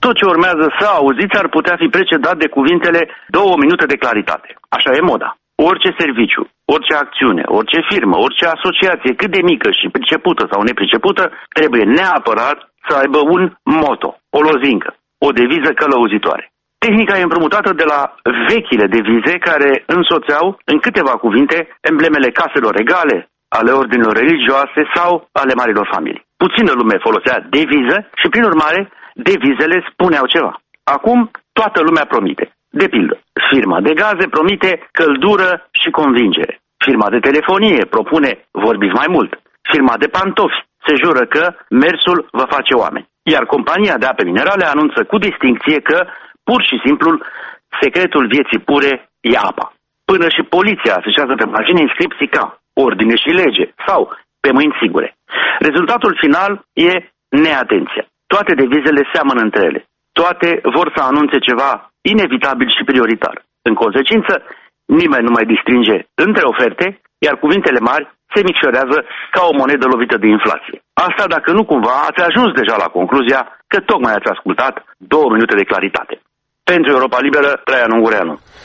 tot ce urmează să auziți ar putea fi precedat de cuvintele 2 minute de claritate. Așa e moda. Orice serviciu, orice acțiune, orice firmă, orice asociație, cât de mică și pricepută sau nepricepută, trebuie neapărat să aibă un moto, o lozincă, o deviză călăuzitoare. Tehnica e împrumutată de la vechile devize care însoțeau în câteva cuvinte emblemele caselor regale, ale ordinilor religioase sau ale marilor familii. Puțină lume folosea deviză și, prin urmare, devizele spuneau ceva. Acum, toată lumea promite. De pildă, firma de gaze promite căldură și convingere. Firma de telefonie propune vorbiți mai mult. Firma de pantofi se jură că mersul vă face oameni. Iar compania de ape minerale anunță cu distincție că, pur și simplu, secretul vieții pure e apa. Până și poliția afișează pe margine inscripții ca ordine și lege sau pe mâini sigure. Rezultatul final e neatenția. Toate devizele seamănă între ele. Toate vor să anunțe ceva inevitabil și prioritar. În consecință, nimeni nu mai distinge între oferte, iar cuvintele mari se micșorează ca o monedă lovită de inflație. Asta dacă nu cumva ați ajuns deja la concluzia că tocmai ați ascultat 2 minute de claritate. Pentru Europa Liberă, Traian Ungureanu.